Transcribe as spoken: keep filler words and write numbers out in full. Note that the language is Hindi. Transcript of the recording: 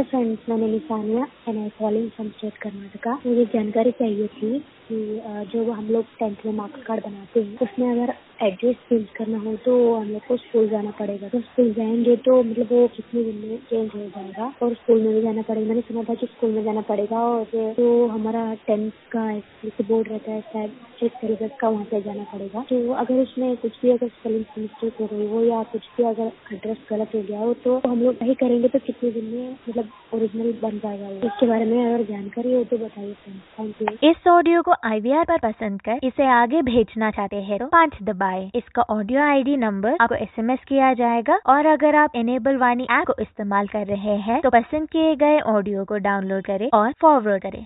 फ्रेंड्स, मैंने निशानिया and I calling from state Karnataka. मुझे जानकारी चाहिए थी कि जो हम लोग टेंथ में मार्क्स कार्ड बनाते हैं उसमें अगर एड्रेस चेंज करना हो तो हम लोग को स्कूल जाना पड़ेगा। तो स्कूल जाएंगे तो मतलब वो कितने दिन में चेंज हो जाएगा और स्कूल में भी जाना पड़ेगा। मैंने सुना था कि स्कूल में जाना पड़ेगा और जो हमारा टेंथ का बोर्ड रहता है शायद स्टेट सिलेबस का, वहाँ पे जाना पड़ेगा। तो अगर उसमें कुछ भी अगर स्पेलिंग मिस्टेक हो गई हो या कुछ भी अगर एड्रेस गलत हो गया हो तो हम लोग नहीं करेंगे तो कितने दिन में मतलब ओरिजिनल बन जाएगा। इसके बारे में अगर जानकारी हो तो बताइए। Thank you. इस ऑडियो को आईवीआर पर पसंद कर इसे आगे भेजना चाहते हैं तो पाँच दबाएं। इसका ऑडियो आईडी नंबर आपको एसएमएस किया जाएगा और अगर आप इनेबल वाणी ऐप को इस्तेमाल कर रहे हैं तो पसंद किए गए ऑडियो को डाउनलोड करें और फॉरवर्ड करें।